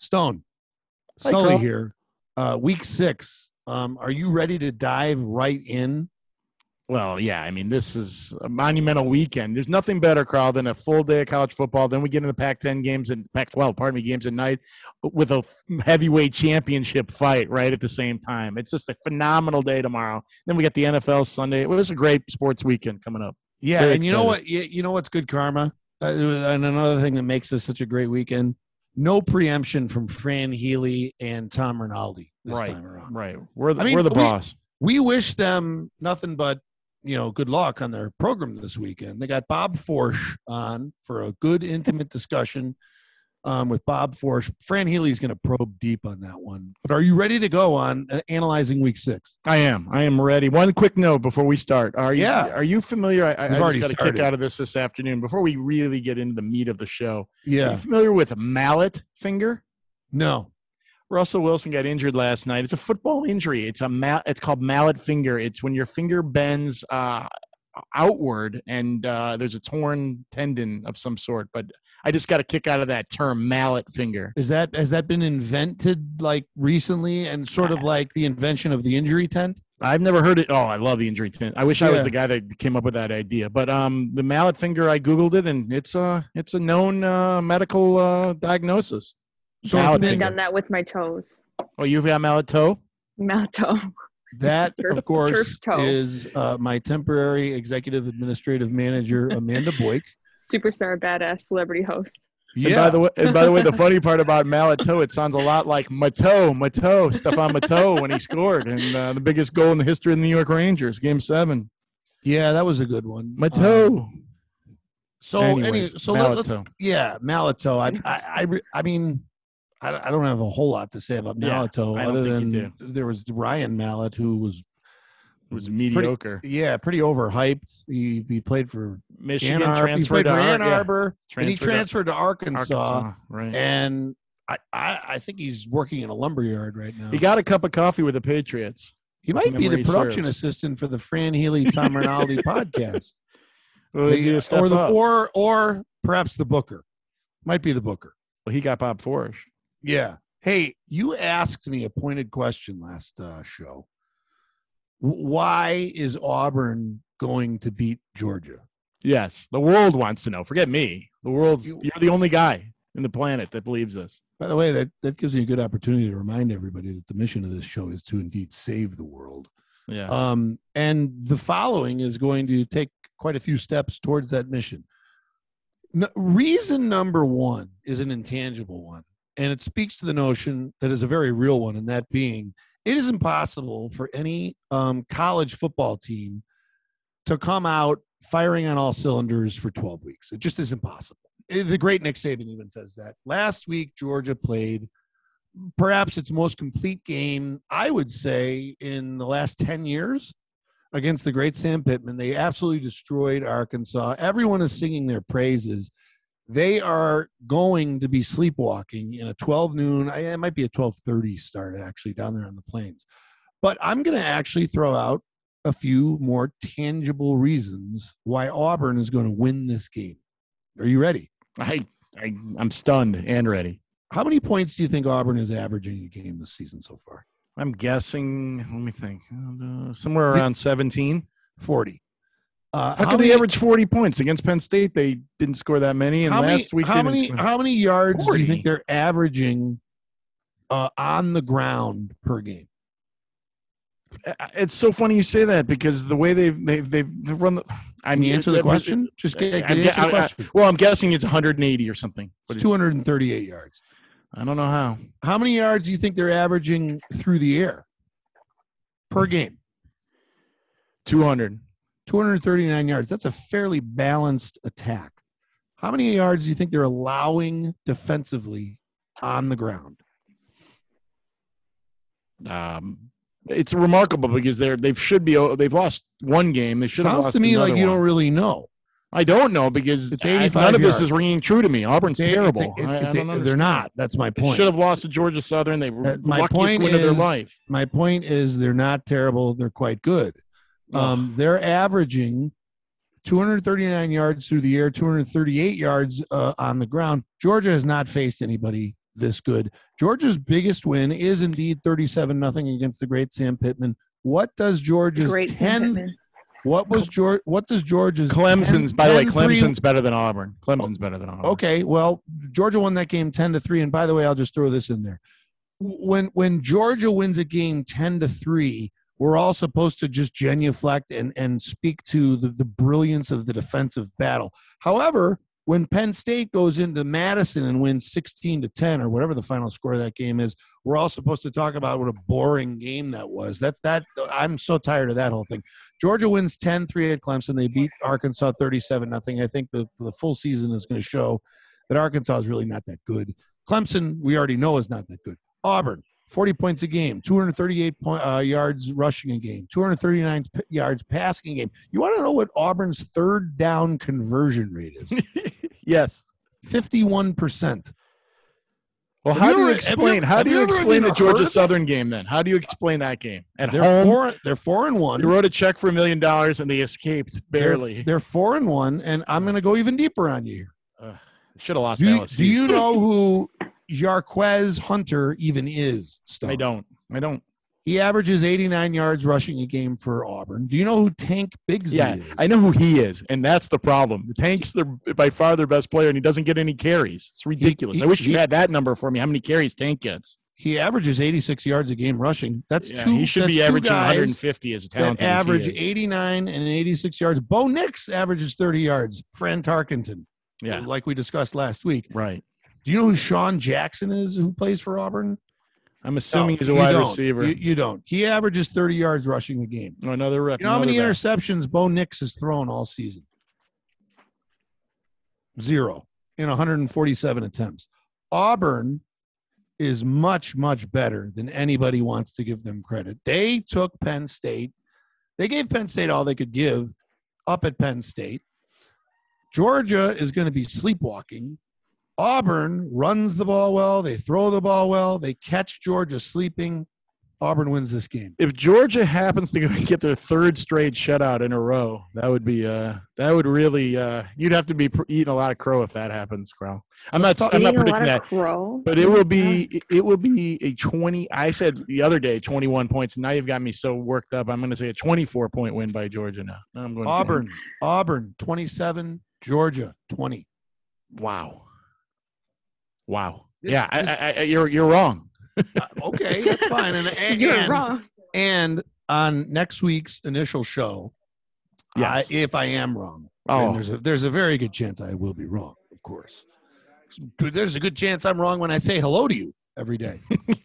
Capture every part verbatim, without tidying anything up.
Stone, Hi, Sully Carl. here. Uh, week six. Um, are you ready to dive right in? Well, yeah, I mean, this is a monumental weekend. There's nothing better, Carl, than a full day of college football. Then we get into Pac ten games and Pac twelve, pardon me, games at night with a heavyweight championship fight right at the same time. It's just a phenomenal day tomorrow. Then we got the N F L Sunday. It was a great sports weekend coming up. Yeah, Very and you know excited. what? You, you know what's good karma? Uh, and another thing that makes this such a great weekend, no preemption from Fran Healy and Tom Rinaldi this Right, time around. right. We're the, I mean, we're the we- boss. We wish them nothing but, you know, good luck on their program this weekend. They got Bob Forsch on for a good, intimate discussion um, with Bob Forsch. Fran Healy's going to probe deep on that one. But are you ready to go on uh, analyzing week six? I am. I am ready. One quick note before we start. Are you, Yeah. Are you familiar? I, I We've I already just got a started. kick out of this this afternoon. Before we really get into the meat of the show, are Yeah. you familiar with mallet finger? No. Russell Wilson got injured last night. It's a football injury. It's a mal- It's called mallet finger. It's when your finger bends uh, outward and uh, there's a torn tendon of some sort. But I just got a kick out of that term, mallet finger. Is that has that been invented like recently and sort of like the invention of the injury tent? I've never heard it. Oh, I love the injury tent. I wish I was Yeah. the guy that came up with that idea. But um, the mallet finger, I googled it, and it's a it's a known uh, medical uh, diagnosis. So Mallet it's been- I've finger. done that with my toes. Oh, you've got mallet toe? Mallet toe. That, Turf- of course, turf toe. is uh, my temporary executive administrative manager, Amanda Boyk. Superstar, badass, celebrity host. And by the way, and by the way, the funny part about mallet toe, it sounds a lot like Mateau, Mateau, Stephon Mateau when he scored, and uh, the biggest goal in the history of the New York Rangers, Game Seven. yeah, that was a good one. Mateau. Um, so, any, Anyways, so let, mallet let's toe. yeah, Malato. I, I, I, re- I mean, I, I don't have a whole lot to say about Yeah, Malato I don't other think you than there was Ryan Mallet who was It was mediocre. yeah pretty overhyped. He he played for Michigan Ann Arbor. He transferred played to for Ann Ar- yeah, Arbor, and he transferred to transferred to Arkansas. Arkansas, right. And I, I, I think he's working in a lumberyard right now. He got a cup of coffee with the Patriots. He might be the memory production serves. assistant for the Fran Healy Tom Rinaldi podcast, Well, he, The- step or the up. or or perhaps the booker. Might be the booker. Well, he got Bob Forsch. Yeah. Hey, you asked me a pointed question last uh, show. W- Why is Auburn going to beat Georgia? Yes, the world wants to know. Forget me. The world's You- you're the only guy in the planet that believes this. By the way, that, that gives me a good opportunity to remind everybody that the mission of this show is to indeed save the world. Yeah. Um, and the following is going to take quite a few steps towards that mission. No, reason number one is an intangible one, and it speaks to the notion that is a very real one, and that being it is impossible for any um, college football team to come out firing on all cylinders for twelve weeks. It just is impossible. Eh, The great Nick Saban even says that. Last week, Georgia played perhaps its most complete game, I would say, in the last ten years against the great Sam Pittman. They absolutely destroyed Arkansas. Everyone is singing their praises. They are going to be sleepwalking in a twelve noon. I- It might be a twelve thirty start, actually, down there on the plains. But I'm going to actually throw out a few more tangible reasons why Auburn is going to win this game. Are you ready? I, I I'm stunned and ready. How many points do you think Auburn is averaging a game this season so far? I'm guessing. Let me think. Uh, somewhere around seventeen. forty. Uh, How, could they average forty points against Penn State? They didn't score that many, and how many, last week how they didn't many, score. how many yards do forty. you think they're averaging uh, on the ground per game? It's so funny you say that because the way they've they've they've they've run the. I Can mean, you answer the it- question? Just get, get I'm, answer gue- the I- I- question. well, I'm guessing it's one hundred eighty or something. But It's it's two hundred thirty-eight yards. I don't know how. How many yards do you think they're averaging through the air per game? two hundred. two hundred thirty-nine yards. That's a fairly balanced attack. How many yards do you think they're allowing defensively on the ground? Um, it's remarkable because they're they should be they've lost one game. They should have Sounds lost to me another like you one. don't really know. I don't know because It's I- eighty-five none of this yards. is ringing true to me. Auburn's It's- terrible. it's- I- I it's- don't they're understand. not. That's my They point. should have lost to Georgia Southern. They were Uh, my luckiest point win of their is- life. My point is they're not terrible. They're quite good. Um, they're averaging two hundred thirty-nine yards through the air, two hundred thirty-eight yards uh, on the ground. Georgia has not faced anybody this good. Georgia's biggest win is indeed thirty-seven nothing against the great Sam Pittman. What does Georgia's Great Sam tenth? Pittman. What was George? What does Georgia's Clemson's, ten, by the way, ten three Clemson's better than Auburn. Clemson's better than Auburn. Okay, well, Georgia won that game ten to three. And by the way, I'll just throw this in there. When when Georgia wins a game ten to three, we're all supposed to just genuflect and, and speak to the, the brilliance of the defensive battle. However, when Penn State goes into Madison and wins sixteen to ten or whatever the final score of that game is, we're all supposed to talk about what a boring game that was. That that I'm so tired of that whole thing. Georgia wins ten three at Clemson. They beat Arkansas thirty-seven nothing. I think the, the full season is going to show that Arkansas is really not that good. Clemson, we already know, is not that good. Auburn, forty points a game, two hundred thirty-eight point, uh, yards rushing a game, two hundred thirty-nine p- yards passing a game. You want to know what Auburn's third down conversion rate is? Yes. fifty-one percent. Well, Have how you do you ever- explain? have you- How have do you you ever explain even the heard Georgia of Southern game then? How do you explain that game at They're home? four. They're four and one. You wrote a check for a million dollars and they escaped barely. They're, they're four and one, and I'm going to go even deeper on you here. Uh, should have lost Do you, L S U. do you know who Jarquez Hunter even is? Stone? I don't. I don't. He averages eighty-nine yards rushing a game for Auburn. Do you know who Tank Bigsby Yeah, is? I know who he is, and that's the problem. The Tank's the by far their best player, and he doesn't get any carries. It's ridiculous. he- I wish he- you had that number for me. How many carries Tank gets? He averages eighty-six yards a game rushing. That's Yeah, two. he should that's be two averaging guys one fifty as a that talented as he average is. eighty-nine and eighty-six yards. Bo Nix averages thirty yards. Fran Tarkenton, Yeah, like we discussed last week. right. Do you know who Sean Jackson is, who plays for Auburn? I'm assuming No, he's a you wide don't. receiver. You, you don't. He averages thirty yards rushing a game. Oh, another rep. You know how many another back. interceptions Bo Nix has thrown all season? Zero in one hundred forty-seven attempts. Auburn is much, much better than anybody wants to give them credit. They took Penn State. They gave Penn State all they could give up at Penn State. Georgia is going to be sleepwalking. Auburn runs the ball well. They throw the ball well. They catch Georgia sleeping. Auburn wins this game. If Georgia happens to go and get their third straight shutout in a row, that would be uh, that would really uh, you'd have to be pr- eating a lot of crow if that happens, Crow. I'm not I'm not Eating a predicting lot that, of crow. but it will be it will be a twenty. I said the other day twenty-one points. Now you've got me so worked up. I'm going to say a twenty-four point win by Georgia. Now I'm going Auburn, Auburn, twenty-seven. Georgia, twenty. Wow, wow. This- yeah, this- I, I, I, you're you're wrong. Uh, okay, that's fine. And, and, You're and, wrong. and on next week's initial show, Yes. I, if I am wrong, Oh. and there's a there's a very good chance I will be wrong, of course. There's a good chance I'm wrong when I say hello to you every day.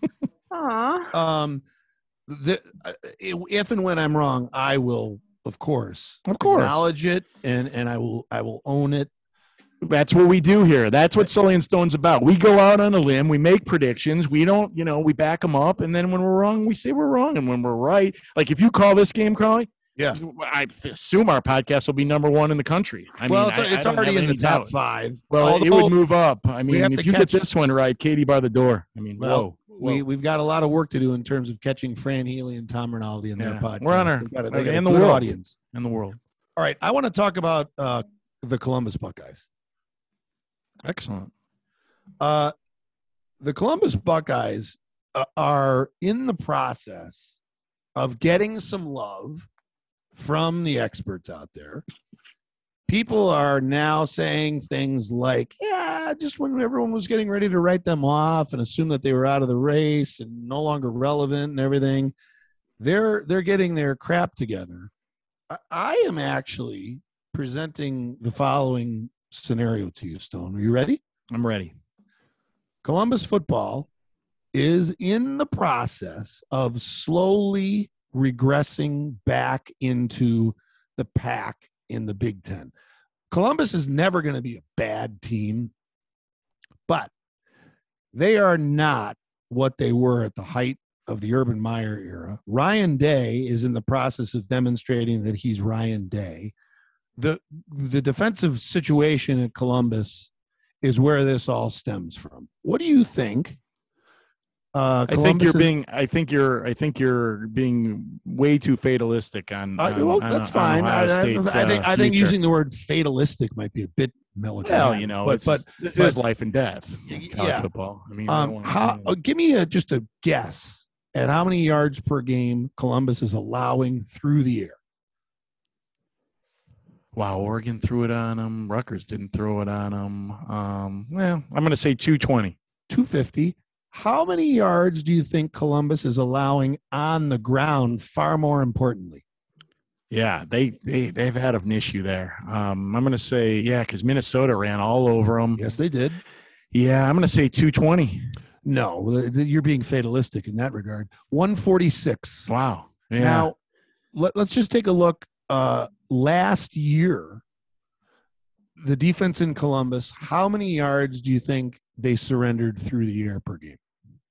Aw. Um, the, uh, if and when I'm wrong, I will, of course, Of course. acknowledge it, and and I will I will own it. That's what we do here. That's what Sully and Stone's about. We go out on a limb. We make predictions. We don't, you know, we back them up. And then when we're wrong, we say we're wrong. And when we're right, like if you call this game, Crowley, Yeah. I assume our podcast will be number one in the country. I well, mean, it's, I- I it's don't already have in the any top doubt. five. Well, it Although would move up. I mean, have if to you get catch- this one right, Katie bar the door. I mean, Well, whoa. we whoa. we've got a lot of work to do in terms of catching Fran Healy and Tom Rinaldi in their Yeah. podcast. We're on our- They've got a, they got a in the good world. audience. in the world. All right, I want to talk about uh, the Columbus Buckeyes. Excellent. Uh, the Columbus Buckeyes uh, are in the process of getting some love from the experts out there. People are now saying things like, yeah, just when everyone was getting ready to write them off and assume that they were out of the race and no longer relevant and everything, they're they're getting their crap together. I, I am actually presenting the following scenario to you, Stone. Are you ready? I'm ready. Columbus football is in the process of slowly regressing back into the pack in the Big Ten. Columbus is never going to be a bad team, but they are not what they were at the height of the Urban Meyer era. Ryan Day is in the process of demonstrating that he's Ryan Day. The, the defensive situation at Columbus is where this all stems from. What do you think Uh, I think you're is, being. I think you're. I think you're being way too fatalistic on. Uh, on well, on, that's on fine. I, I, State's, I think. uh, I think future. using the word fatalistic might be a bit melodramatic. Well, you know, but, it's, but this but, is life and death. College yeah. football. I mean, um, wanna, how? Uh, give me a, just a guess at how many yards per game Columbus is allowing through the air. Wow, Oregon threw it on them. Rutgers didn't throw it on them. Um, well, I'm going to say two twenty. two fifty. How many yards do you think Columbus is allowing on the ground, far more importantly? Yeah, they, they, they've had an issue there. Um, I'm going to say, yeah, because Minnesota ran all over them. Yes, they did. Yeah, I'm going to say two twenty. No, you're being fatalistic in that regard. one forty-six. Wow. Yeah. Now, let, let's just take a look. Uh, last year, the defense in Columbus, how many yards do you think they surrendered through the air per game?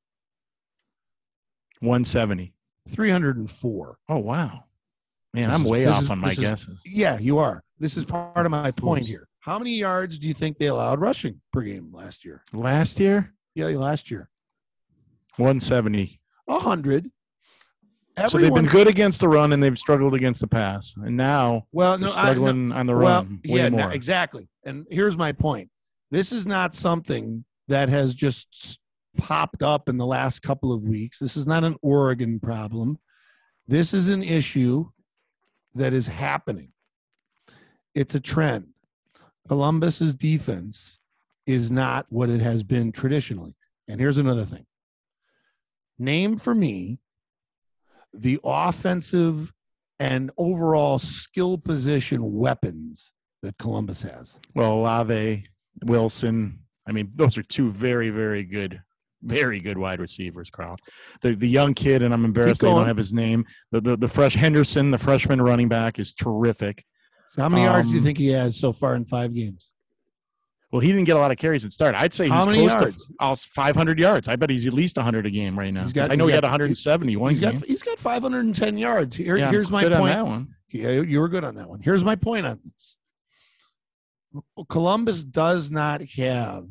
one seventy. three hundred four. Oh, wow. Man, This I'm is- way this off is- on my this is- guesses. Yeah, you are. This is part of my point Close. here. How many yards do you think they allowed rushing per game last year? Last year, Yeah, last year. one seventy. A hundred. So they've been good against the run and they've struggled against the pass. And now Well, they're no, I, no, struggling on the well, run way yeah, no, more. exactly. And here's my point. This is not something that has just popped up in the last couple of weeks. This is not an Oregon problem. This is an issue that is happening. It's a trend. Columbus's defense is not what it has been traditionally. And here's another thing. Name for me the offensive and overall skill position weapons that Columbus has. Well, Olave, Wilson. I mean, those are two very, very good, very good wide receivers, Carl. The the young kid, and I'm embarrassed I don't have his name. The, the the fresh Henderson, the freshman running back, is terrific. So how many um, yards do you Um, think he has so far in five games? Well, he didn't get a lot of carries at start. I'd say How he's many close yards? to uh, five hundred yards. I bet he's at least one hundred a game right now. He's got- I know he's he got- had one seventy one He's game. got he's got five hundred ten yards. Here, Yeah, here's my good point. on that one. Yeah, you were good on that one. Here's my point on this. Columbus does not have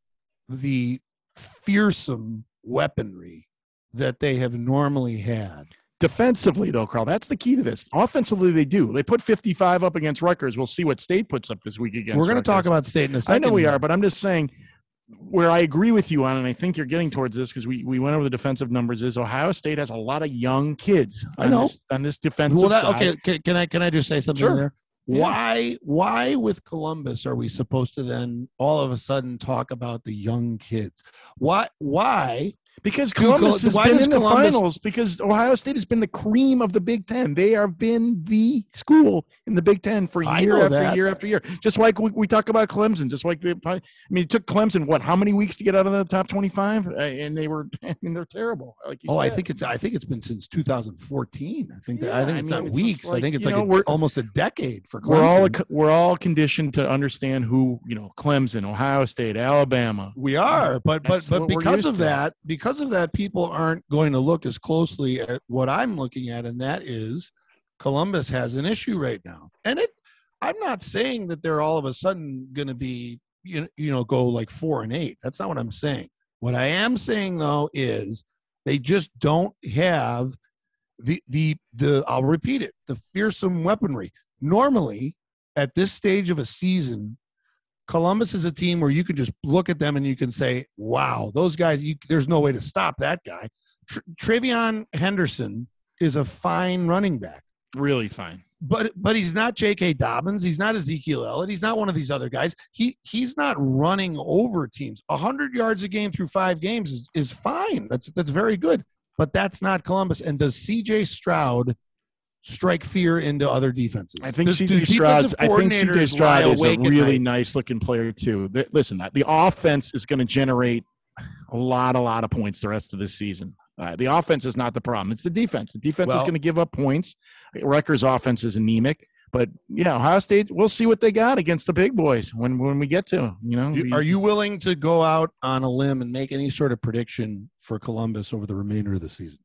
the fearsome weaponry that they have normally had. Defensively, though, Carl, that's the key to this. Offensively, they do. They put fifty-five up against Rutgers. We'll see what State puts up this week against We're going to Rutgers. talk about State in a I second. know we here. are, but I'm just saying where I agree with you on, and I think you're getting towards this because we, we went over the defensive numbers, is Ohio State has a lot of young kids I on know. this, on this defensive Well, that, side. okay, can, can I can I just say something Sure. there? Yeah. Why why with Columbus are we supposed to then all of a sudden talk about the young kids? Why why Because Dude, Columbus Col- has why been does in the Columbus- finals because Ohio State has been the cream of the Big Ten. They have been the school in the Big Ten for I year know after that. year after year. Just like we, we talk about Clemson, just like the, I mean, it took Clemson, what, how many weeks to get out of the top twenty-five? Uh, And they were, I mean, they're terrible. Like you Oh, I said. think it's I think it's been since two thousand fourteen. I think that, I Yeah, think I it's mean, not it's just weeks. I like, think it's you like know, a- we're- almost a decade for Clemson. We're all we're all conditioned to understand who, you know, Clemson, Ohio State, Alabama. We are, but but That's but what we're because used of to. that, because of that, people aren't going to look as closely at what I'm looking at, and that is Columbus has an issue right now. And it, I'm not saying that they're all of a sudden going to be, you know, you know, go like four and eight. That's not what I'm saying. What I am saying though is they just don't have the the the. I'll repeat it: the fearsome weaponry. Normally, at this stage of a season, Columbus is a team where you can just look at them and you can say, wow, those guys, you, there's no way to stop that guy. Tr- Travion Henderson is a fine running back, Really fine. but but he's not J K. Dobbins. He's not Ezekiel Elliott. He's not one of these other guys. He He's not running over teams. one hundred yards a game through five games is, is fine. That's that's very good. But that's not Columbus. And does C J. Stroud strike fear into other defenses? I think Does- C do J. Stroud's. defensive I think C J. coordinators Stroud lie is a awake at really night? nice looking player too. Th- Listen, the offense is going to generate a lot, a lot of points the rest of this season. Uh, the offense is not the problem; it's the defense. The defense is Well- going to give up points. Rutgers' offense is anemic, but yeah, Ohio State. We'll see what they got against the big boys when when we get to them. You know, You- we- Are you willing to go out on a limb and make any sort of prediction for Columbus over the remainder of the season?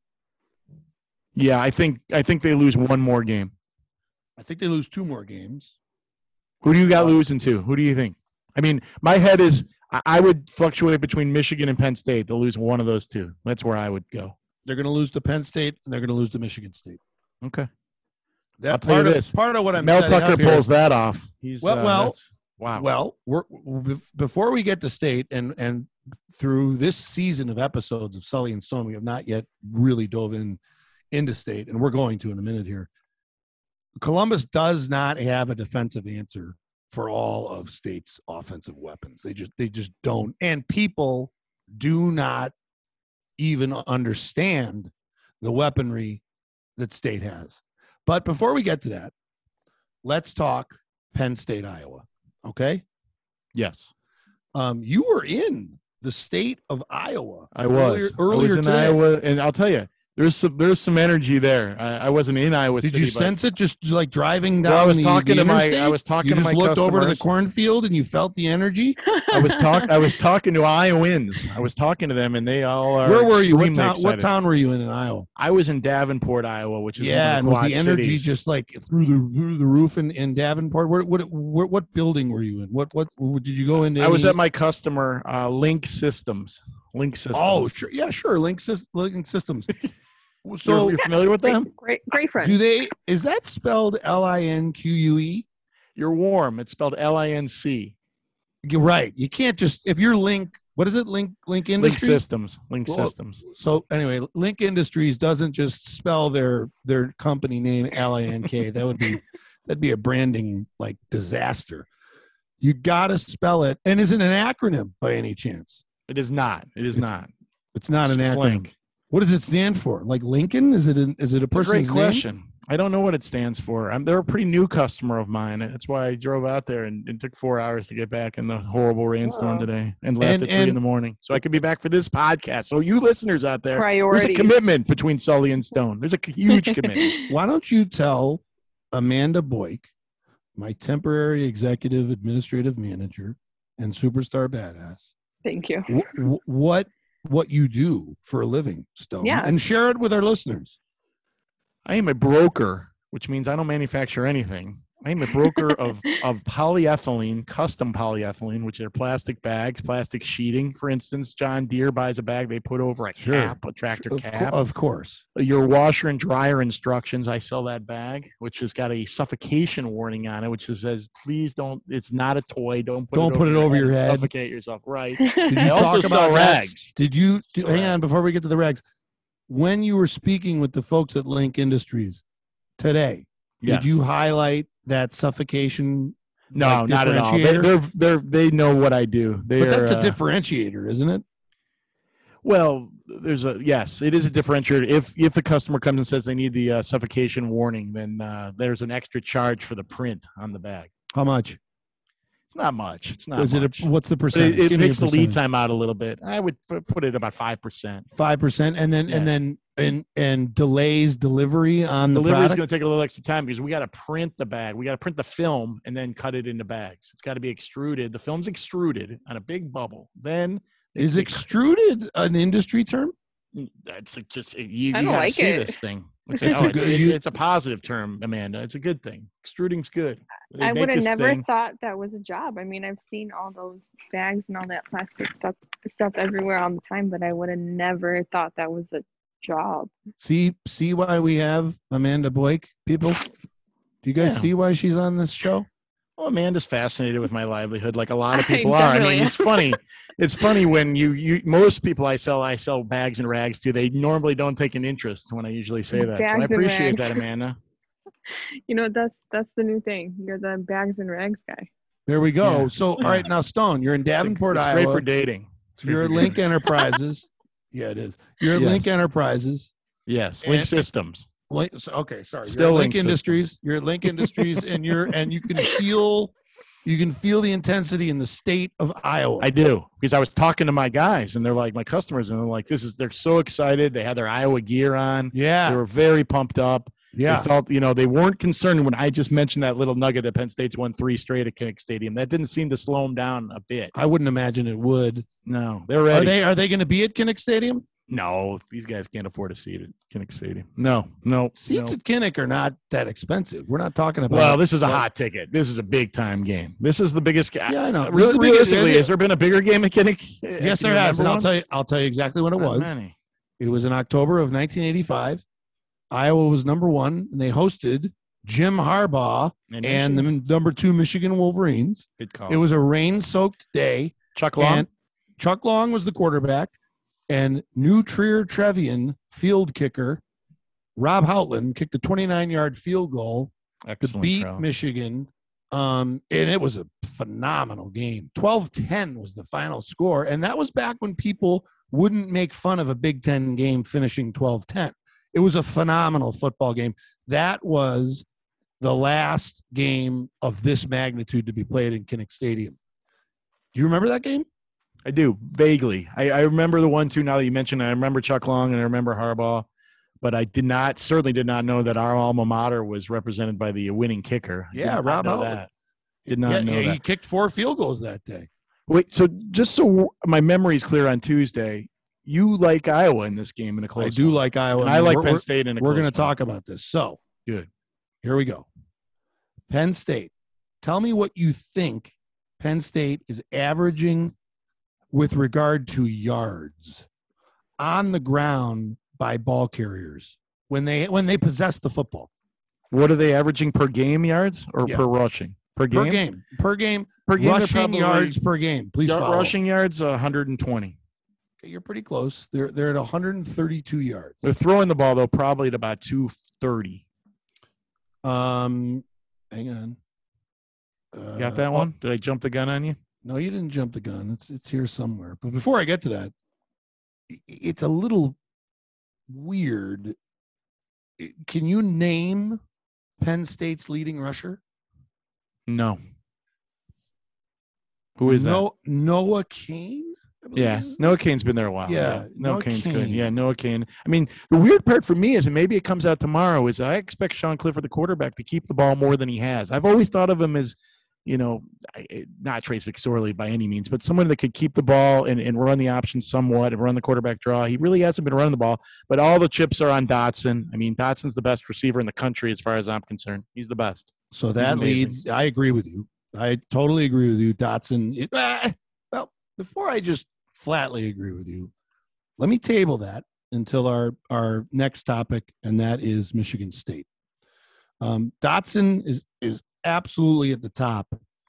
Yeah, I think I think they lose one more game. I think they lose two more games. Who do you got Uh, losing to? Who do you think? I mean, my head is I, I would fluctuate between Michigan and Penn State. They'll lose one of those two. That's where I would go. They're going to lose to Penn State, and they're going to lose to Michigan State. Okay. That I'll tell part you of, this. Part of what I'm Mel setting Tucker up here- pulls that off. He's Well, uh, well, that's- wow. Well, we're, we're before we get to State, and and through this season of episodes of Sully and Stone, we have not yet really dove in into State, and we're going to in a minute here. Columbus does not have a defensive answer for all of State's offensive weapons. They just they just don't, and people do not even understand the weaponry that State has. But before we get to that, let's talk Penn State, Iowa. Okay. Yes. Um, you were in the state of Iowa. I was. earlier, earlier I was in today. Iowa, and I'll tell you, there's some there's some energy there. I, I wasn't in Iowa Did City. you but sense it just like driving down? Well, I was the, talking the to my- interstate? I was talking You to just my looked over to the customers. cornfield and you felt the energy. I was talking. I was talking to Iowans. I was talking to them, and they all are. Where were you? What extremely town? What excited. town were you in in Iowa? I was in Davenport, Iowa, which is Yeah, and one was of the the Quad energy cities. just like through the through the roof in, in Davenport? Where, what what what building were you in? What what did you go into? I was any- at my customer, uh, Link Systems. Link Systems. Oh, sure, yeah, sure. Link, Sys- Link Systems. So So, you're familiar with them? Great, great friend. do they? Is that spelled L I N Q U E? You're warm. It's spelled L I N C. You're right. You can't just if you're Link. What is it? Link Link Link Industries. Systems. Link Well, Systems. So anyway, Link Industries doesn't just spell their their company name L I N K. That would be that'd be a branding like disaster. You got to spell it. And is it an acronym by any chance? It is not. It is It's not. It's not It's an just acronym. Link. What does it stand for? Like Lincoln? Is it an, is it a It's a great person's name? question. I don't know what it stands for. I'm, they're a pretty new customer of mine. That's why I drove out there and it took four hours to get back in the horrible rainstorm Wow. today and left And- at three and- in the morning. So I could be back for this podcast. So you listeners out there, there's a Priorities. commitment between Sully and Stone. There's a huge commitment. Why don't you tell Amanda Boyk, my temporary executive administrative manager and superstar badass, Thank you. wh- wh- what what you do for a living, Stone, Yeah. and share it with our listeners. I am a broker, which means I don't manufacture anything. I am a broker of, of polyethylene, custom polyethylene, which are plastic bags, plastic sheeting. For instance, John Deere buys a bag they put over a Sure. cap, a tractor Of, co- cap. of course. Your washer and dryer instructions, I sell that bag, which has got a suffocation warning on it, which is says, please don't, it's not a toy. Don't put, Don't it, put it over your and head. Suffocate yourself. Right. Did you I also talk sell about that? rags. Did you do, hang Rags. on before we get to the rags? When you were speaking with the folks at Link Industries today, Yes. did you highlight that suffocation? No, like, not at all. They, differentiator? they're, they're, they know what I do. They But that's are, a uh, differentiator, isn't it? Well, there's a yes, it is a differentiator. If if the customer comes and says they need the uh, suffocation warning, then uh, there's an extra charge for the print on the bag. How much? It's not much. It's not Is it much. a, what's the But percentage? it, it Give me a takes the lead percentage. time out a little bit. I would f- put it about five percent. Five percent, and then and Yeah. then and and delays delivery on the Delivery is product. going to take a little extra time because we got to print the bag. We got to print the film and then cut it into bags. It's got to be extruded. The film's extruded on a big bubble. Then Is it- extruded an industry term? That's just you. You I don't gotta like see it. this thing. It's, It's oh, a it's, good- it's, you- it's a positive term, Amanda. It's a good thing. Extruding's good. They I make would have this never thing- thought that was a job. I mean, I've seen all those bags and all that plastic stuff stuff everywhere all the time, but I would have never thought that was a job. See see why we have Amanda Boyk, people? Do you guys Yeah. see why she's on this show? Well, Amanda's fascinated with my livelihood, like a lot of I people are. I definitely mean, am. it's funny. It's funny when you, you most people I sell I sell bags and rags to. They normally don't take an interest when I usually say that. So I Bags and appreciate rags. that, Amanda. You know, that's that's the new thing. You're the bags and rags guy. There we go. Yeah. So all Yeah. right, now Stone, you're in It's, a- Davenport, it's Iowa. great for dating. It's great You're at for Link dating. Enterprises. Yeah, it is. You're at Yes. Link Enterprises. Yes, Link And- Systems. Link, so- okay, sorry. Still you're at Link Link Industries. You're at Link Industries, and you're and you can feel you can feel the intensity in the state of Iowa. I do because I was talking to my guys and they're like my customers and they're like, this is they're so excited. They had their Iowa gear on. They yeah, were very pumped up. yeah. They felt, you know, they weren't concerned when I just mentioned that little nugget that Penn State's won three straight at Kinnick Stadium. That didn't seem to slow them down a bit. I wouldn't imagine it would. No, they're Are ready. they are they going to be at Kinnick Stadium? No, these guys can't afford a seat at Kinnick Stadium. No, no. Seats no. at Kinnick are not that expensive. We're not talking about. Well, this is a like, hot ticket. This is a big time game. This is the biggest game. Yeah, I know. Real, The biggest- realistically, yeah, has there been a bigger game at Kinnick? Yes, Can there you has, and remember I'll one? tell you. I'll tell you exactly when it Not was. many. It was in October of nineteen eighty-five. Iowa was number one, and they hosted Jim Harbaugh And and the number two Michigan Wolverines. Good call. It was a rain-soaked day. Chuck Long. And Chuck Long was the quarterback, and New Trier Trevian field kicker Rob Houtland kicked a twenty-nine-yard field goal to Excellent beat crowd. Michigan, um, and it was a phenomenal game. twelve ten was the final score, and that was back when people wouldn't make fun of a Big Ten game finishing twelve ten. It was a phenomenal football game. That was the last game of this magnitude to be played in Kinnick Stadium. Do you remember that game? I do, vaguely. I, I remember the one, two, now that you mentioned it. I remember Chuck Long and I remember Harbaugh, but I did not, certainly did not know that our alma mater was represented by the winning kicker. I Yeah, did not Rob know Houtland. that. Did not Yeah, know yeah, that. he kicked four field goals that day. Wait, so just so my memory is clear on Tuesday, you like Iowa in this game in a close I do one. like Iowa. And I like We're- Penn we're- State in a We're close going to one. talk about this. So Good. here we go. Penn State. Tell me what you think Penn State is averaging with regard to yards on the ground by ball carriers when they when they possess the football. What are they averaging per game yards or Yeah. per rushing? Per game? Per game. Per game. Per game, they're rushing probably- yards per game. Please Yard- follow. rushing yards, one hundred twenty. Okay, you're pretty close. They're they're at one hundred thirty-two yards. They're throwing the ball, though, probably at about two thirty. Um, hang on. Uh, Got that oh, one? Did I jump the gun on you? No, you didn't jump the gun. It's it's here somewhere. But before I get to that, i- it's a little weird. I- Can you name Penn State's leading rusher? No. Who is that? no, Noah Kane? I believe Yeah, is his Noah Kane's been there a while. Yeah, Noah Noah Kane's good. Kane. Yeah, Noah Kane. I mean, the weird part for me is, and maybe it comes out tomorrow, is I expect Sean Clifford, the quarterback, to keep the ball more than he has. I've always thought of him as, you know, I- not Trace McSorley by any means, but someone that could keep the ball and, and run the option somewhat and run the quarterback draw. He really hasn't been running the ball, but all the chips are on Dotson. I mean, Dotson's the best receiver in the country as far as I'm concerned. He's the best. So that amazing. leads. I agree with you. I totally agree with you, Dotson. It, ah, well, before I just flatly agree with you, let me table that until our our next topic, and that is Michigan State. Um, Dotson is is absolutely at the top,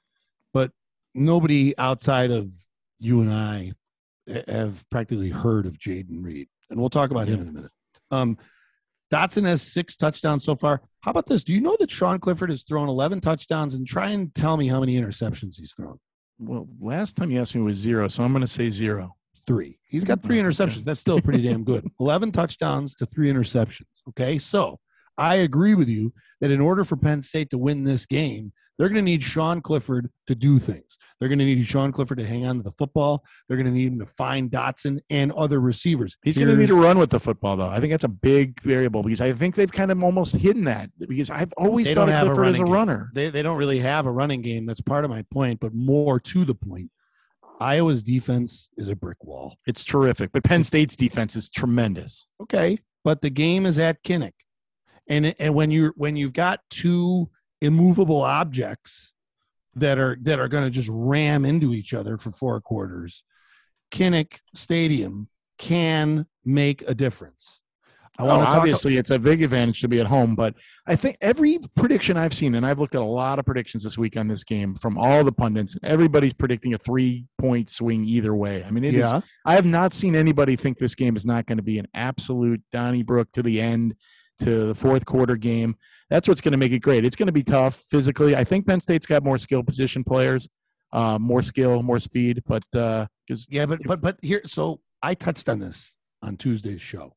but nobody outside of you and I have practically heard of Jaden Reed, and we'll talk about him in a minute. Um, Dotson has six touchdowns so far. How about this? Do you know that Sean Clifford has thrown eleven touchdowns? And try and tell me how many interceptions he's thrown. Well, last time you asked me was zero, so I'm going to say zero. Three. He's got three Oh, okay. interceptions. That's still pretty damn good. eleven touchdowns to three interceptions. Okay. So I agree with you that in order for Penn State to win this game, they're going to need Sean Clifford to do things. They're going to need Sean Clifford to hang on to the football. They're going to need him to find Dotson and other receivers. He's going to need Here's- to run with the football, though. I think that's a big variable because I think they've kind of almost hidden that because I've always They thought don't of have a Clifford as a running game. runner. They, they don't really have a running game. That's part of my point, but more to the point. Iowa's defense is a brick wall. It's terrific, but Penn State's defense is tremendous. Okay, but the game is at Kinnick, and and when you when you've got two immovable objects that are that are going to just ram into each other for four quarters, Kinnick Stadium can make a difference. I Oh, want to talk. obviously, it's a big advantage to be at home, but I think every prediction I've seen, and I've looked at a lot of predictions this week on this game from all the pundits, everybody's predicting a three-point swing either way. I mean, it is. Yeah, I have not seen anybody think this game is not going to be an absolute Donnybrook to the end, to the fourth quarter game. That's what's going to make it great. It's going to be tough physically. I think Penn State's got more skill position players, uh, more skill, more speed, but because yeah, but but but here. So I touched on this on Tuesday's show.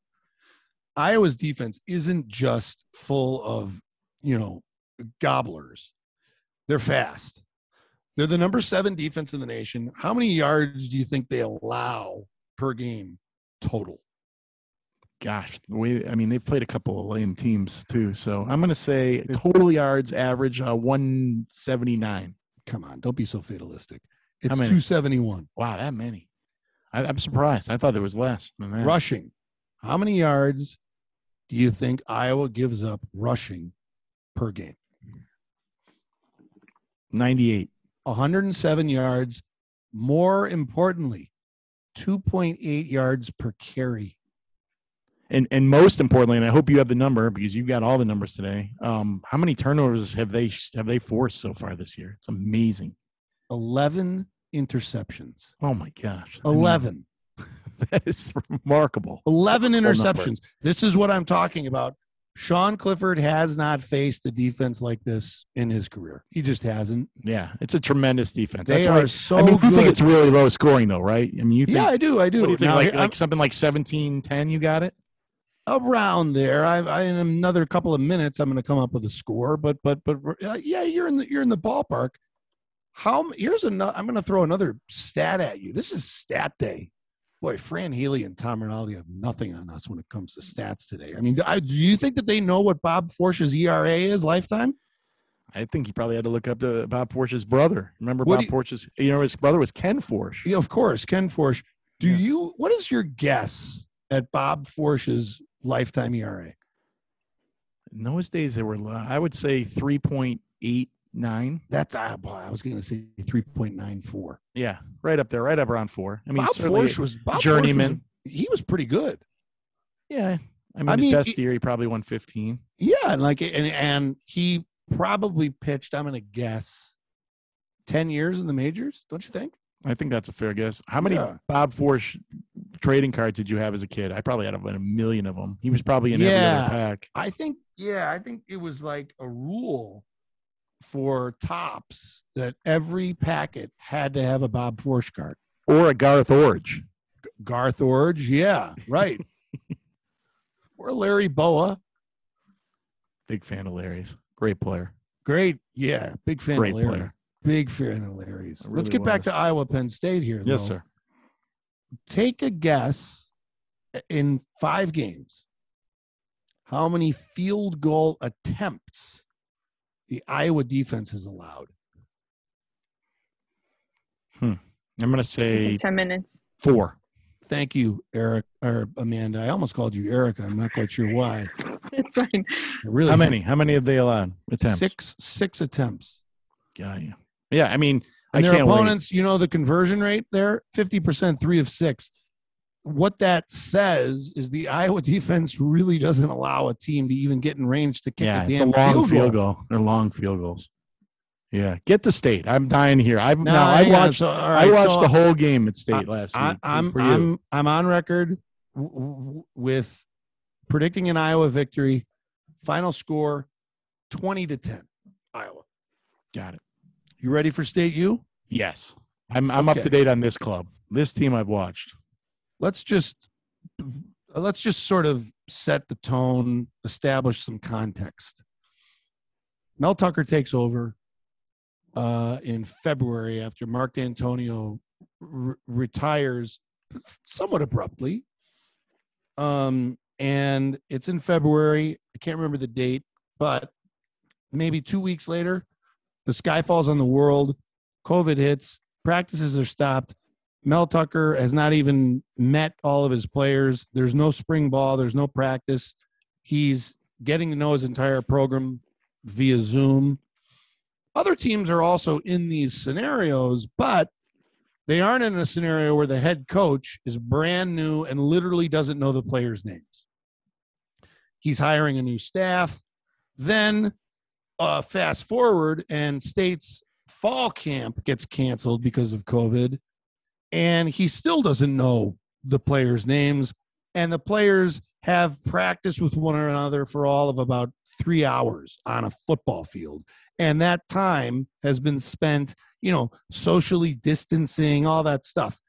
Iowa's defense isn't just full of, you know, gobblers. They're fast. They're the number seven defense in the nation. How many yards do you think they allow per game total? gosh, the way I mean they've played a couple of lame teams too. So I'm going to say total yards average uh, one seventy-nine. Come on, don't be so fatalistic. It's How many? two seventy-one. Wow, that many. I, I'm surprised. I thought there was less than that. Rushing. How many yards do you think Iowa gives up rushing per game? ninety-eight. one hundred seven yards. More importantly, two point eight yards per carry. And and most importantly, and I hope you have the number because you've got all the numbers today. Um, how many turnovers have they have they forced so far this year? It's amazing. eleven interceptions. Oh my gosh. I mean, eleven. that is remarkable. eleven Remarkable interceptions. number. This is what I'm talking about. Sean Clifford has not faced a defense like this in his career. He just hasn't. Yeah, it's a tremendous defense. They That's are why, so I mean, you good. think it's really low scoring though, right? I mean, you think, Yeah, I do. I do. what do you think? Now, like, I'm- like something like seventeen ten, you got it? around there. I, I in another couple of minutes, I'm going to come up with a score. But but but uh, yeah, you're in the you're in the ballpark. How here's another. I'm going to throw another stat at you. This is stat day. Boy, Fran Healy and Tom Rinaldi have nothing on us when it comes to stats today. I mean, do, I, do you think that they know what Bob Forsch's E R A is lifetime? I think he probably had to look up to Bob Forsch's brother. Remember What Bob do you- Forsch's, you know, his brother was Ken Forsch. Yeah, of course, Ken Forsch. Do Yes. you? What is your guess at Bob Forsch's lifetime E R A? In those days, they were, low. I would say three point eight nine. That's uh, boy, I was going to say three point nine four. Yeah, right up there, right up around four. I mean, Bob certainly Forsch was Bob Forsch journeyman. was- he was pretty good. Yeah. I mean, I his mean, best it- year, he probably won fifteen. Yeah, and like and and he probably pitched. I'm going to guess ten years in the majors. Don't you think? I think that's a fair guess. How many Yeah. Bob Forsch trading cards did you have as a kid? I probably had about a million of them. He was probably in Yeah. every other pack. I think. Yeah, I think it was like a rule for Topps that every packet had to have a Bob Forsch card. Or a Garth Orge. Garth Orge, yeah, right. Or Larry Boa, Big fan of Larry's. Great player. great, yeah, big fan Great of Larry. player. Big fan of Larry's. It Let's really get back was. to Iowa Penn State here. Yes, though. sir. Take a guess in five games how many field goal attempts the Iowa defense has allowed. I'm going to say ten minutes. four. Thank you, Eric or Amanda. I almost called you Erica. I'm not quite sure why. It's fine. I really How many? How many have they allowed? Attempts. Six six attempts. Got you. Yeah, I mean, And I their can't wait. opponents, you know, the conversion rate there, fifty percent, three of six. What that says is the Iowa defense really doesn't allow a team to even get in range to kick Yeah, a it's a damn long field, field goal. goal. They're long field goals. Yeah, get to State. I'm dying here. I've No, now I hang on. watched. So, all I right, watched so the whole game at State last I, week. I'm for you. I'm I'm on record w- w- with predicting an Iowa victory. Final score twenty to ten. Iowa. Got it. You ready for State U? Yes, I'm. I'm up Okay. to date on this club. This team I've watched. Let's just let's just sort of set the tone, establish some context. Mel Tucker takes over uh, in February after Mark D'Antonio re- retires somewhat abruptly. Um, and it's in February. I can't remember the date, but maybe two weeks later, the sky falls on the world. COVID hits. Practices are stopped. Mel Tucker has not even met all of his players. There's no spring ball. There's no practice. He's getting to know his entire program via Zoom. Other teams are also in these scenarios, but they aren't in a scenario where the head coach is brand new and literally doesn't know the players' names. He's hiring a new staff. Then uh, fast forward, and State's fall camp gets canceled because of COVID. And he still doesn't know the players' names. And the players have practiced with one another for all of about three hours on a football field. And that time has been spent, you know, socially distancing, all that stuff.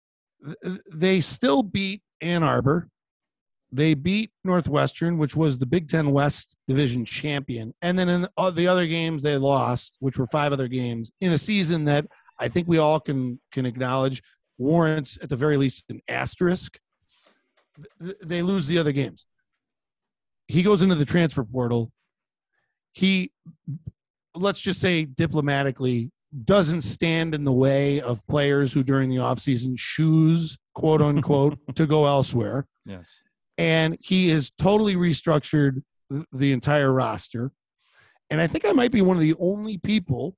They still beat Ann Arbor. They beat Northwestern, which was the Big Ten West Division champion. And then in the other games they lost, which were five other games, in a season that I think we all can can acknowledge warrants at the very least an asterisk. They lose the other games. He goes into the transfer portal. He, let's just say diplomatically, doesn't stand in the way of players who during the offseason choose, quote unquote, to go elsewhere. Yes. And he has totally restructured the entire roster. And I think I might be one of the only people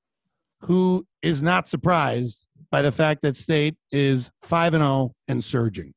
who is not surprised by the fact that State is five and oh and surging.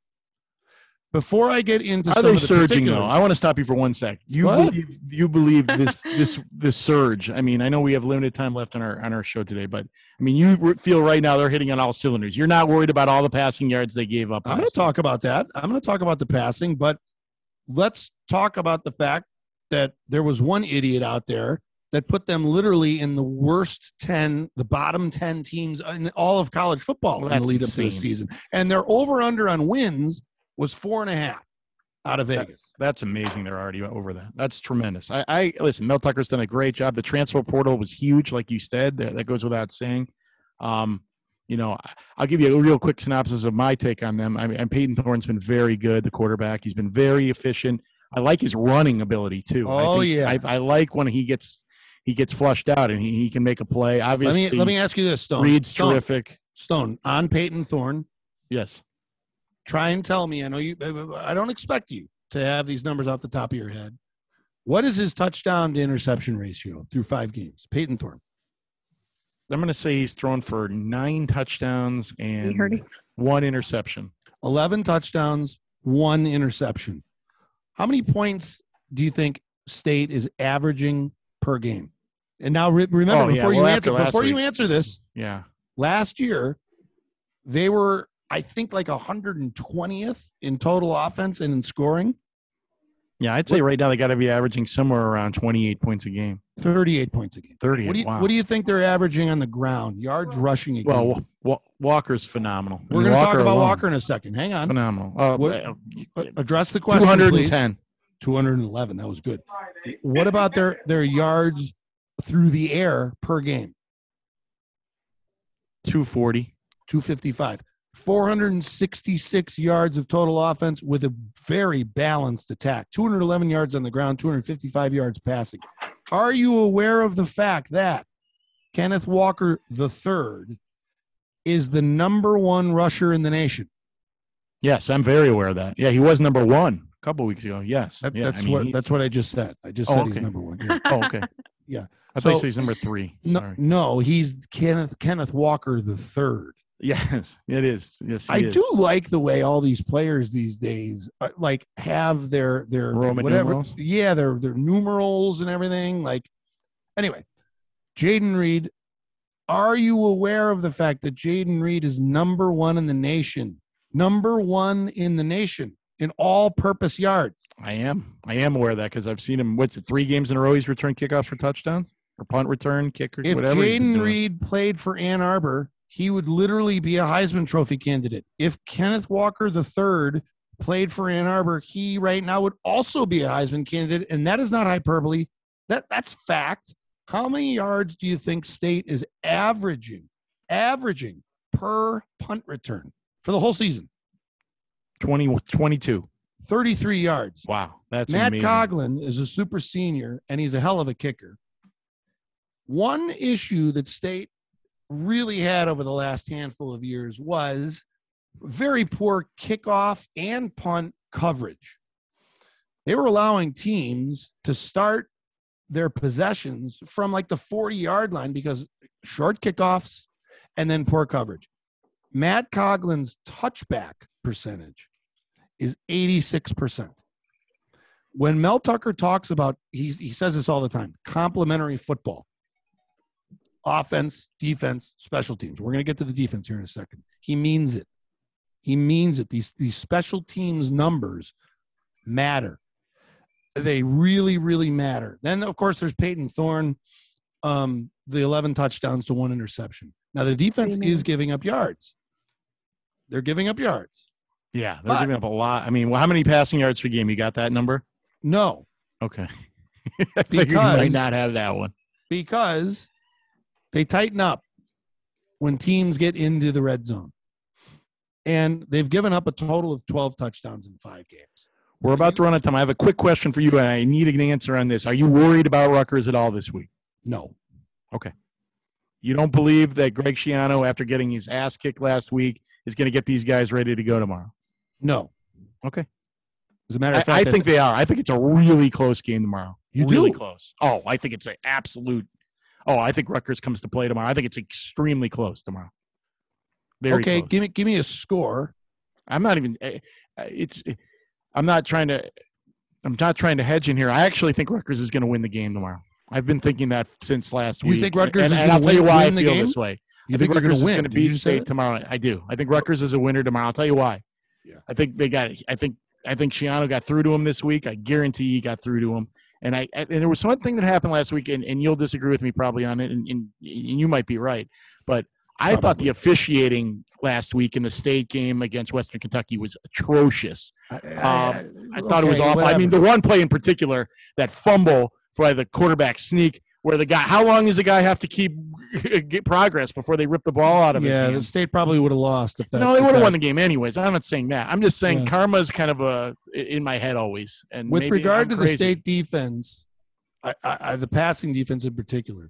Before I get into Are some they of the surging though? particulars- I want to stop you for one sec. You What? believe you believe this this this surge? I mean, I know we have limited time left on our on our show today, but I mean, you re- feel right now they're hitting on all cylinders. You're not worried about all the passing yards they gave up. I'm going to last year. talk about that. I'm going to talk about the passing, but let's talk about the fact that there was one idiot out there that put them literally in the worst ten, the bottom ten teams in all of college football Well, in the that's lead up to this insane. season. And their over-under on wins was four and a half out of Vegas. That's amazing. They're already over that. That's tremendous. I, I listen. Mel Tucker's done a great job. The transfer portal was huge, like you said. That, that goes without saying. Um, you know, I- I'll give you a real quick synopsis of my take on them. I mean, and Peyton Thorne's been very good. The quarterback. He's been very efficient. I like his running ability too. I Oh, think, yeah. I, I like when he gets he gets flushed out and he, he can make a play. Let Obviously, me let me ask you this, Stone. Reed's Stone, terrific. Stone, on Peyton Thorne, Yes. try and tell me. I know you. I don't expect you to have these numbers off the top of your head. What is his touchdown to interception ratio through five games? Peyton Thorne. I'm going to say he's thrown for nine touchdowns We and heard him. one interception. eleven touchdowns, one interception. How many points do you think State is averaging per game? And now re- remember, Oh, yeah. before Well, you after answer, last before you week- answer this, Yeah. last year they were, I think, like one hundred twentieth in total offense and in scoring, Yeah, I'd say right now they got to be averaging somewhere around twenty-eight points a game. thirty-eight points a game. thirty. What do you wow. What do you think they're averaging on the ground? Yards rushing a game. Well, Wa- Wa- Walker's phenomenal. I we're mean, going to talk Walker about alone, Walker in a second. Hang on. Phenomenal. Uh, What- uh, Uh, Address the question, two hundred please. ten. two hundred eleven. That was good. What about their their yards through the air per game? two forty. two fifty-five. four hundred sixty-six yards of total offense with a very balanced attack. two hundred eleven yards on the ground, two hundred fifty-five yards passing. Are you aware of the fact that Kenneth Walker the third is the number one rusher in the nation? Yes, I'm very aware of that. Yeah, he was number one a couple weeks ago. Yes. That, yeah, that's I mean, what he's- that's what I just said. I just Oh, said he's okay. number one. Yeah. Oh, okay. Yeah. I thought you So- said he's number three. No, Sorry. no, he's Kenneth Kenneth Walker the third. Yes, it is. Yes, he I is. do like the way all these players these days uh, like have their their Roman whatever. numerals? Yeah, their their numerals and everything. Like, anyway, Jaden Reed. Are you aware of the fact that Jaden Reed is number one in the nation? Number one in the nation in all-purpose yards. I am. I am aware of that because I've seen him. What's it? Three games in a row he's returned kickoffs for touchdowns or punt return, kicker, If whatever. he's been Jaden doing. Reed played for Ann Arbor, he would literally be a Heisman Trophy candidate. If Kenneth Walker the third played for Ann Arbor, he right now would also be a Heisman candidate, and that is not hyperbole. That that's fact. How many yards do you think State is averaging, averaging per punt return for the whole season? twenty, twenty-two. thirty-three yards. Wow, that's Matt amazing. Coughlin is a super senior, and he's a hell of a kicker. One issue that State really had over the last handful of years was very poor kickoff and punt coverage. They were allowing teams to start their possessions from like the forty-yard line because short kickoffs and then poor coverage. Matt Coughlin's touchback percentage is eighty-six percent. When Mel Tucker talks about, he, he says this all the time, complementary football, offense, defense, special teams. We're going to get to the defense here in a second. He means it. He means it. These, these special teams numbers matter. They really, really matter. Then, of course, there's Peyton Thorne, um, the eleven touchdowns to one interception. Now, the defense Amen. is giving up yards. They're giving up yards. Yeah, they're But- giving up a lot. I mean, well, how many passing yards per game? You got that number? No, Okay. I figured you Because- might not have that one. because they tighten up when teams get into the red zone. And they've given up a total of twelve touchdowns in five games. We're about to run out of time. I have a quick question for you, and I need an answer on this. Are you worried about Rutgers at all this week? No. You don't believe that Greg Schiano, after getting his ass kicked last week, is going to get these guys ready to go tomorrow? No. Okay. As a matter I, of fact, I think they are. I think it's a really close game tomorrow. You really do? close. Oh, I think it's an absolute. Oh, I think Rutgers comes to play tomorrow. I think it's extremely close tomorrow. Very okay. close. Give me give me a score. I'm not even. It's. I'm not trying to. I'm not trying to hedge in here. I actually think Rutgers is going to win the game tomorrow. I've been thinking that since last You week. think Rutgers and, is and gonna I'll tell you win- why I win the feel game? this way. You I think think they're gonna Rutgers is win? going to Did you beat just say State that? tomorrow. I do. I think Rutgers is a winner tomorrow. I'll tell you why. Yeah. I think they got. I think. I think Schiano got through to him this week. I guarantee he got through to him. And I and there was one thing that happened last week, and, and you'll disagree with me probably on it, and, and, and you might be right. But I Probably. thought the officiating last week in the state game against Western Kentucky was atrocious. I, Um, I thought it was okay, awful. I mean, the whatever. one play in particular, that fumble for the quarterback sneak, where the guy, how long does the guy have to keep get progress before they rip the ball out of his yeah, the hands? state probably would have lost if that. No, they if would have that- won the game anyways. I'm not saying that. I'm just saying Yeah. karma's kind of a in my head always. And With maybe regard I'm to the crazy. state defense, I, I, I, the passing defense in particular,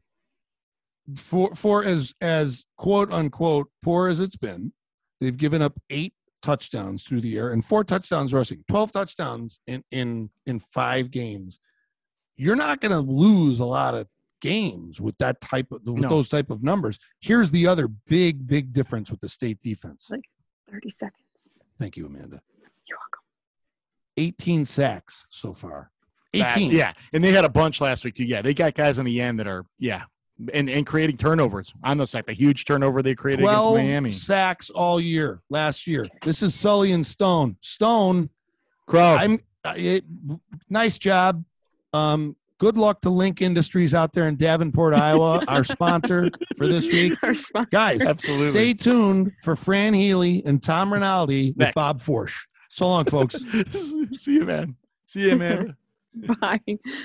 for for as as quote unquote poor as it's been, they've given up eight touchdowns through the air and four touchdowns rushing, twelve touchdowns in in in five games. You're not going to lose a lot of games with that type of with No. those type of numbers. Here's the other big big difference with the state defense. thirty seconds. Thank you, Amanda. You're welcome. eighteen sacks so far. That- eighteen. yeah, and they had a bunch last week too. Yeah, they got guys on the end that are yeah, and and creating turnovers on the side. The huge turnover they created against twelve Miami. sacks all year last year. This is Sully and Stone. Stone, Cross. I'm uh, it, nice job. Um, good luck to Link Industries out there in Davenport, Iowa, our sponsor for this week. Our sponsor. Guys, Absolutely. stay tuned for Fran Healy and Tom Rinaldi with Next. Bob Forsch. So long, folks. See you, man. See you, man. Bye.